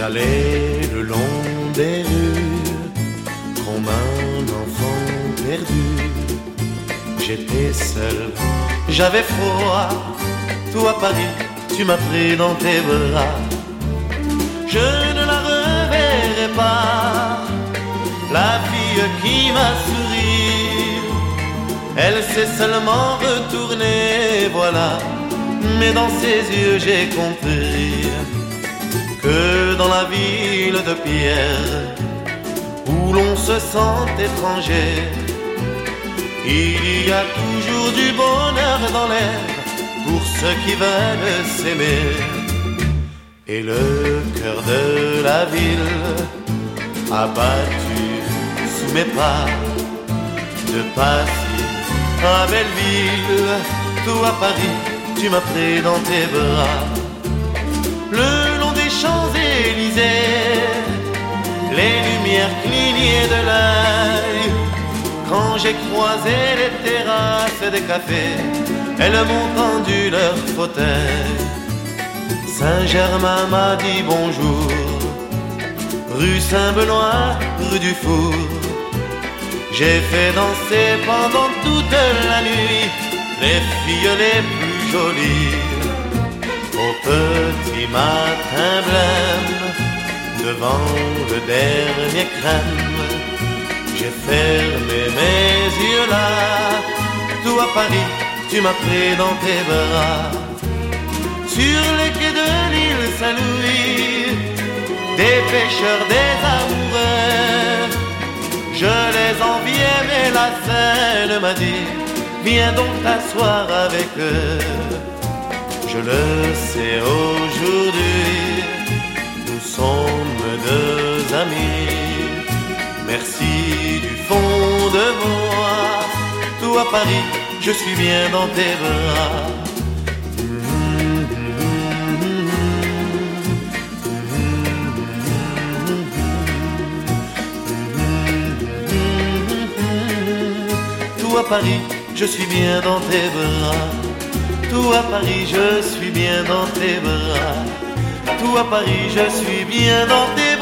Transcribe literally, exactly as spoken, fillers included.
J'allais le long des rues comme un enfant perdu. J'étais seul, j'avais froid. Toi Paris, tu m'as pris dans tes bras. Je ne la reverrai pas, la fille qui m'a souri. Elle s'est seulement retournée, voilà. Mais dans ses yeux j'ai compris que dans la ville de pierre, où l'on se sent étranger, il y a toujours du bonheur dans l'air pour ceux qui veulent s'aimer. Et le cœur de la ville a battu sous mes pas, de Passy à Belleville, toi Paris, tu m'as pris dans tes bras. Le long des Champs-Élysées, les lumières clignaient de l'œil. Quand j'ai croisé les terrasses des cafés, elles m'ont tendu leur fauteuil. Saint-Germain m'a dit bonjour, rue Saint-Benoît, rue du Four. J'ai fait danser pendant toute la nuit les filles les plus jolies. Au petit matin blême, devant le dernier crème, j'ai fermé mes yeux là. Toi Paris, tu m'as pris dans tes bras. Sur les quais de l'île Saint-Louis, des pêcheurs, des amoureux, je les enviais mais la Seine m'a dit viens donc t'asseoir avec eux. Je le sais aujourd'hui, nous sommes deux amis. Merci du fond de moi. Toi Paris, je suis bien dans tes bras. Toi Paris, je suis bien dans tes bras. Toi Paris, je suis bien dans tes bras. Toi Paris, je suis bien dans tes bras.